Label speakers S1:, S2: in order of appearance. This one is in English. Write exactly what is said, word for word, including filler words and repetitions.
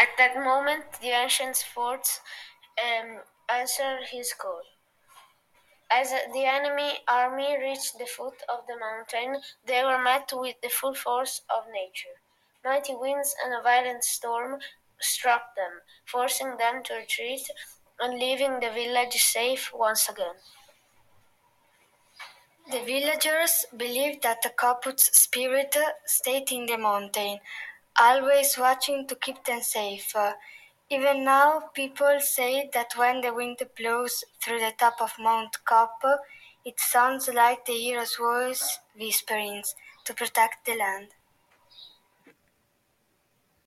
S1: At that moment, the ancient forts um, answered his call. As the enemy army reached the foot of the mountain, they were met with the full force of nature. Mighty winds and a violent storm struck them, forcing them to retreat and leaving the village safe once again.
S2: The villagers believed that the Kaput's spirit stayed in the mountain, always watching to keep them safe. Even now, people say that when the wind blows through the top of Mount Kap, it sounds like the hero's voice whispering to protect the land.